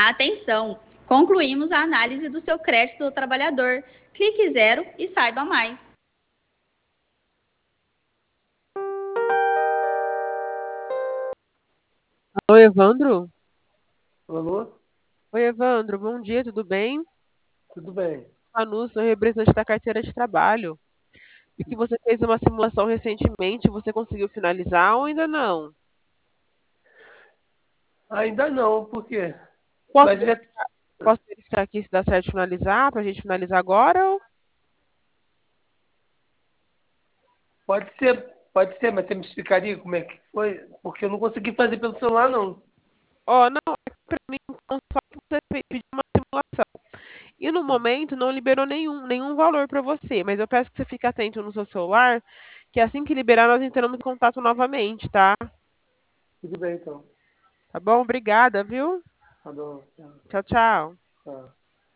Atenção! Concluímos a análise do seu crédito do trabalhador. Clique zero e saiba mais. Oi, Evandro. Alô? Oi, Evandro. Bom dia, tudo bem? Tudo bem. Manu, sou representante da carteira de trabalho. E que você fez uma simulação recentemente, você conseguiu finalizar ou ainda não? Ainda não, por quê? Posso, Mas já posso verificar aqui se dá certo de finalizar, para a gente finalizar agora? pode ser, mas você me explicaria como é que foi? Porque eu não consegui fazer pelo celular, não. Ó, não, é que para mim, então, só que você pediu uma simulação. E no momento não liberou nenhum valor para você, mas eu peço que você fique atento no seu celular, que assim que liberar nós entramos em contato novamente, tá? Tudo bem, então. Tá bom? Obrigada, viu? Tá bom. Tchau, tchau. Tá.